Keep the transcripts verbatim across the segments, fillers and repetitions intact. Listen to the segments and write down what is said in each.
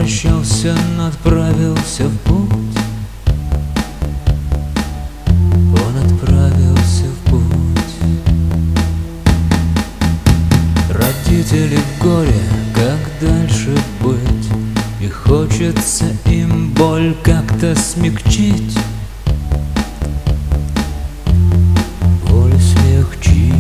попрощался, отправился в путь. Он отправился в путь. Родители в горе, как дальше быть? И хочется им боль как-то смягчить. Боль смягчить.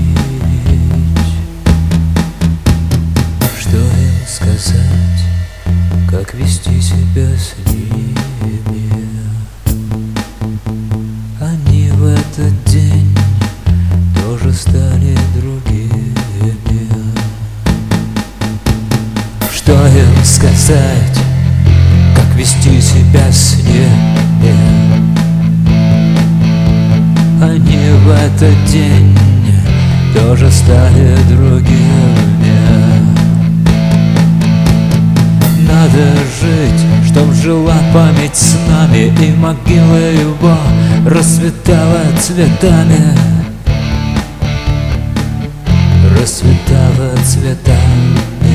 Что им сказать, как вести себя с ними? Они в этот день тоже стали другими. Что им сказать, как вести себя с ними? Они в этот день тоже стали другими. Надо жить, чтоб жила память с нами, и могила его расцветала цветами. Расцветала цветами.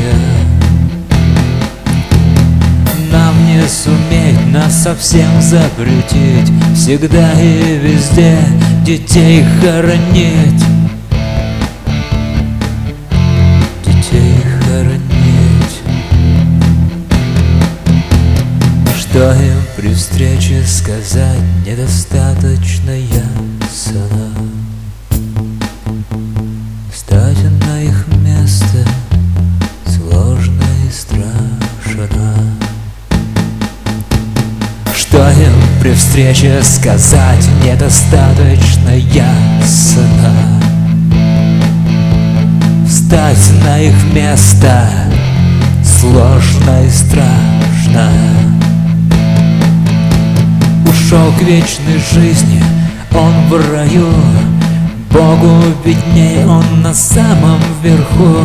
Нам не суметь нас совсем запретить, всегда и везде детей хоронить. Детей хоронить. Что им при встрече сказать, недостаточно ясно. Стать на их место сложно и страшно. Что им при встрече сказать, недостаточно ясно. Встать на их место сложно и страшно. Ушел к вечной жизни он в раю, Богу видней, он на самом верху.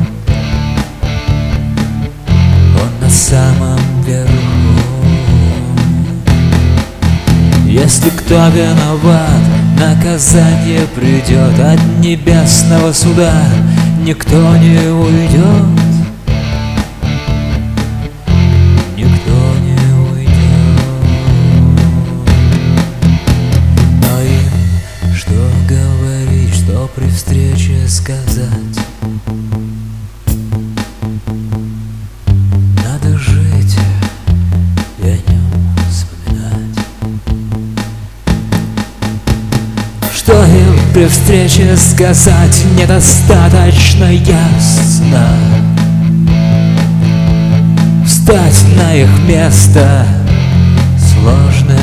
Он на самом верху. Если кто виноват, наказание придет от небесного суда, никто не уйдет. Никто не уйдет. Но им что говорить, что при встрече сказать? Надо жить и о нем вспоминать. Что им при встрече сказать, недостаточно ясно. Встать на их место сложно